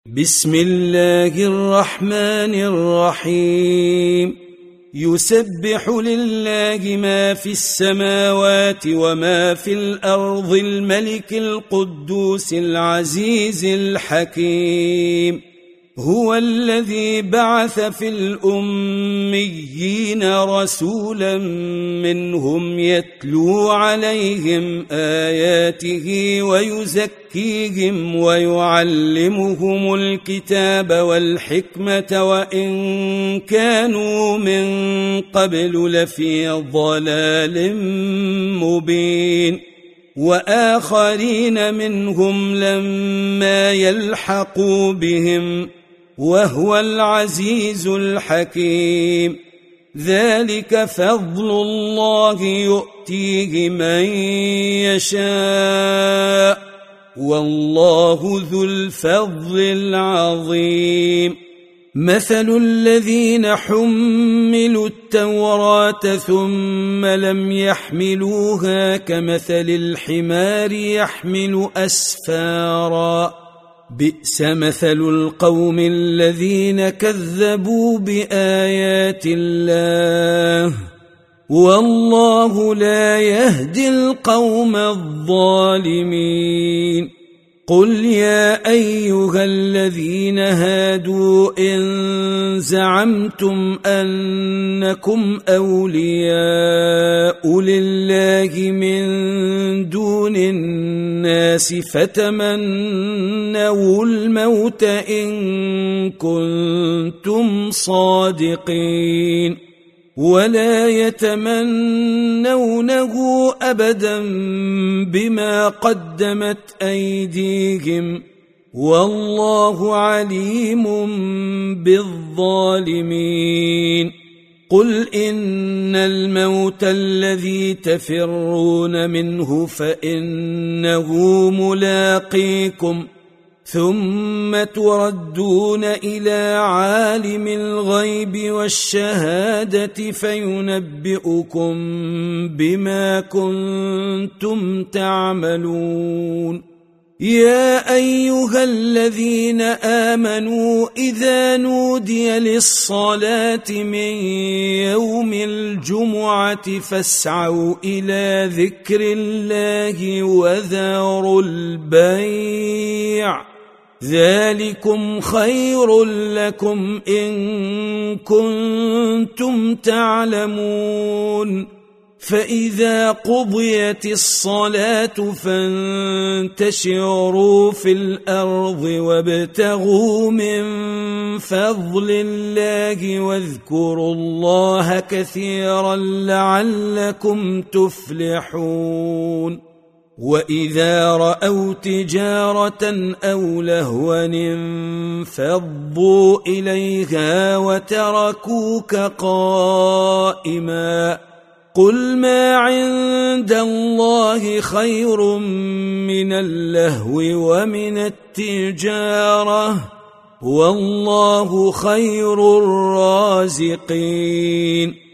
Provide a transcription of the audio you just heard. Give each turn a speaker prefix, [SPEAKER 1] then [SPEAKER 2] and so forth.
[SPEAKER 1] بسم الله الرحمن الرحيم. يسبح لله ما في السماوات وما في الأرض الملك القدوس العزيز الحكيم. هو الذي بعث في الأميين رسولا منهم يتلو عليهم آياته ويزكيهم ويعلمهم الكتاب والحكمة وإن كانوا من قبل لفي ضلال مبين. وآخرين منهم لما يلحقوا بهم وهو العزيز الحكيم. ذلك فضل الله يؤتيه من يشاء والله ذو الفضل العظيم. مثل الذين حملوا التوراة ثم لم يحملوها كمثل الحمار يحمل أسفارا. بئس مثل القوم الذين كذبوا بآيات الله والله لا يهدي القوم الظالمين. قل يا أيها الذين هادوا إن زعمتم أنكم أولياء لله من دون الناس فتمنوا الموت إن كنتم صادقين ولا يتمنونه أبدا بما قدمت أيديهم والله عليم بالظالمين. قل إن الموت الذي تفرون منه فإنه ملاقيكم ثم تردون إلى عالم الغيب والشهادة فينبئكم بما كنتم تعملون. يا أيها الذين آمنوا إذا نودي للصلاة من يوم الجمعة فاسعوا إلى ذكر الله وذروا البيع ذلكم خير لكم إن كنتم تعلمون. فإذا قضيت الصلاة فانتشروا في الأرض وابتغوا من فضل الله واذكروا الله كثيرا لعلكم تفلحون. وإذا رأوا تجارة أو لهوا انفضوا إليها وتركوك قائما. قل ما عند الله خير من اللهو ومن التجارة والله خير الرازقين.